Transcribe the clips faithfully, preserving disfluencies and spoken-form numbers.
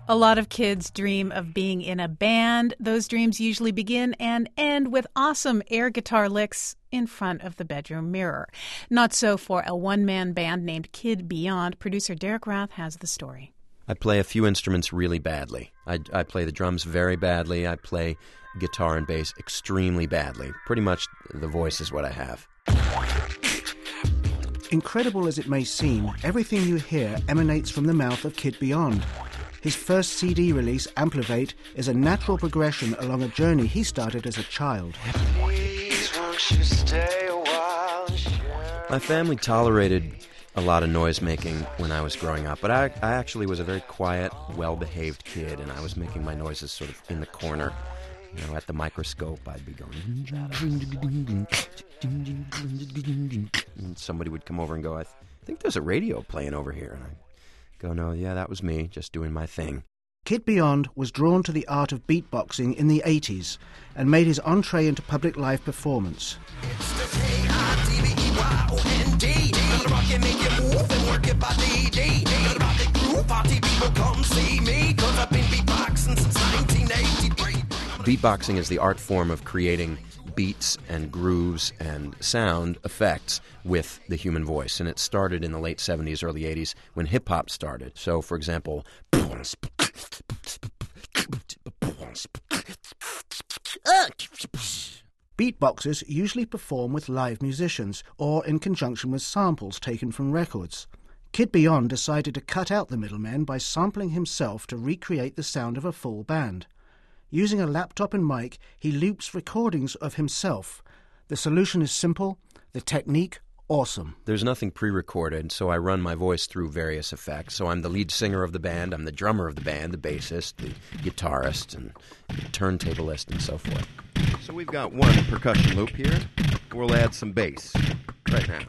A lot of kids dream of being in a band. Those dreams usually begin and end with awesome air guitar licks in front of the bedroom mirror. Not so for a one-man band named Kid Beyond. Producer Derek Rath has the story. I play a few instruments really badly. I, I play the drums very badly. I play guitar and bass extremely badly. Pretty much the voice is what I have. Incredible as it may seem, everything you hear emanates from the mouth of Kid Beyond. His first C D release, Amplivate, is a natural progression along a journey he started as a child. My family tolerated a lot of noise-making when I was growing up, but I, I actually was a very quiet, well-behaved kid, and I was making my noises sort of in the corner. You know, at the microscope, I'd be going... And somebody would come over and go, I th- think there's a radio playing over here, and I'd go, no, yeah, that was me, just doing my thing. Kid Beyond was drawn to the art of beatboxing in the eighties and made his entree into public live performance. Beatboxing is the art form of creating beats and grooves and sound effects with the human voice. And it started in the late seventies, early eighties when hip-hop started. So, for example... Beatboxers usually perform with live musicians or in conjunction with samples taken from records. Kid Beyond decided to cut out the middlemen by sampling himself to recreate the sound of a full band. Using a laptop and mic, he loops recordings of himself. The solution is simple, the technique awesome. There's nothing pre-recorded, so I run my voice through various effects. So I'm the lead singer of the band, I'm the drummer of the band, the bassist, the guitarist, and the turntablist, and so forth. So we've got one percussion loop here. We'll add some bass right now.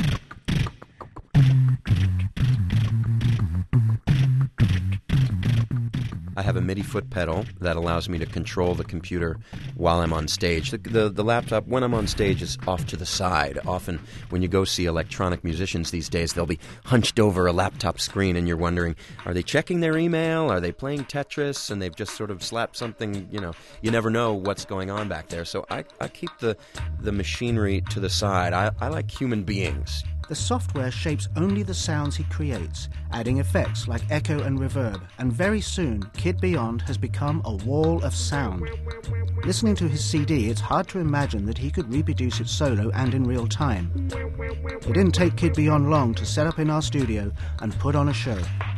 I have a MIDI foot pedal that allows me to control the computer while I'm on stage. The, the, the laptop, when I'm on stage, is off to the side. Often, when you go see electronic musicians these days, they'll be hunched over a laptop screen, and you're wondering, are they checking their email? Are they playing Tetris? And they've just sort of slapped something, you know. You never know what's going on back there. So I, I keep the, the machinery to the side. I, I like human beings. The software shapes only the sounds he creates, adding effects like echo and reverb, and very soon, Kid Beyond has become a wall of sound. Listening to his C D, it's hard to imagine that he could reproduce it solo and in real time. It didn't take Kid Beyond long to set up in our studio and put on a show.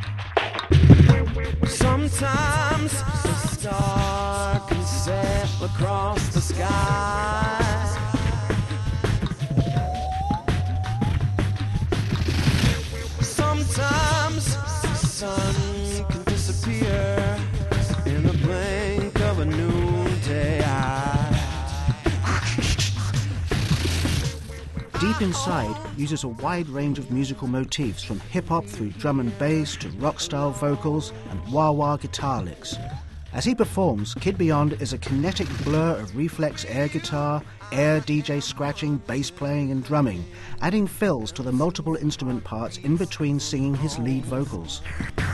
Sometimes the star can sail across the sky. Sometimes the sun can disappear in the blink of a noonday eye. Deep Inside uses a wide range of musical motifs from hip-hop through drum and bass to rock-style vocals and wah-wah guitar licks. As he performs, Kid Beyond is a kinetic blur of reflex air guitar, air D J scratching, bass playing and drumming, adding fills to the multiple instrument parts in between singing his lead vocals.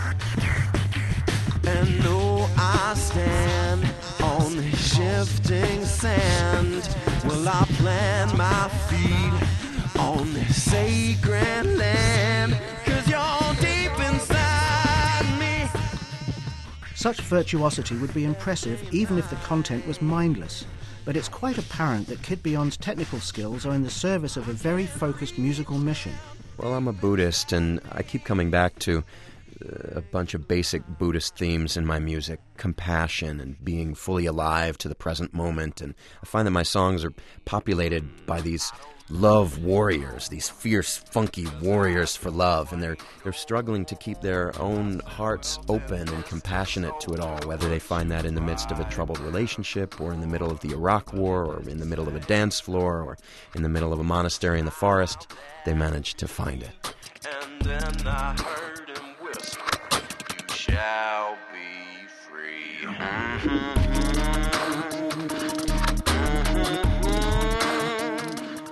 And though I stand on the shifting sand, will I plant my feet on this sacred land? 'Cause you're deep inside me. Such virtuosity would be impressive even if the content was mindless. But it's quite apparent that Kid Beyond's technical skills are in the service of a very focused musical mission. Well, I'm a Buddhist, and I keep coming back to a bunch of basic Buddhist themes in my music. Compassion and being fully alive to the present moment. And I find that my songs are populated by these love warriors, these fierce, funky warriors for love, and they're they're struggling to keep their own hearts open and compassionate to it all, whether they find that in the midst of a troubled relationship, or in the middle of the Iraq War, or in the middle of a dance floor, or in the middle of a monastery in the forest. They manage to find it. And then I heard him whisper, you shall be free. Mm-hmm.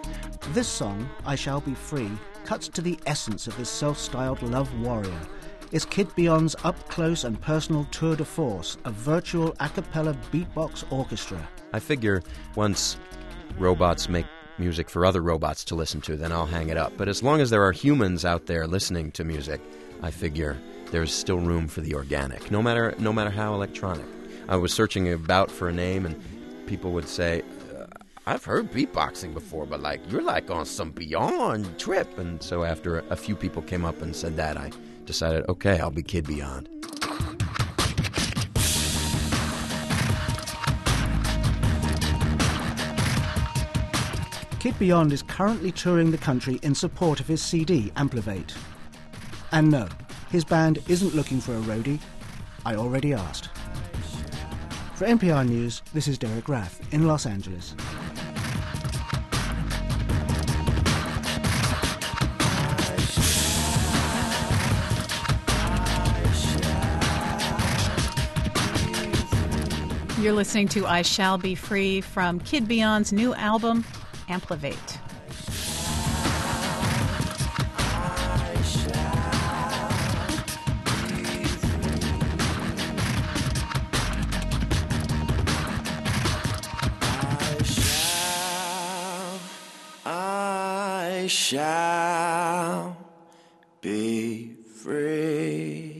This song, I Shall Be Free, cuts to the essence of this self-styled love warrior. is Kid Beyond's up-close and personal tour de force, a virtual a cappella beatbox orchestra. I figure once robots make music for other robots to listen to, then I'll hang it up. But as long as there are humans out there listening to music, I figure there's still room for the organic, no matter no matter how electronic. I was searching about for a name, and people would say, uh, I've heard beatboxing before, but like you're like on some Beyond trip. And so after a few people came up and said that, I decided, okay, I'll be Kid Beyond. Kid Beyond is currently touring the country in support of his C D, Amplivate. And no, his band isn't looking for a roadie. I already asked. For N P R News, this is Derek Rath in Los Angeles. You're listening to I Shall Be Free from Kid Beyond's new album, Amplivate. I shall be free.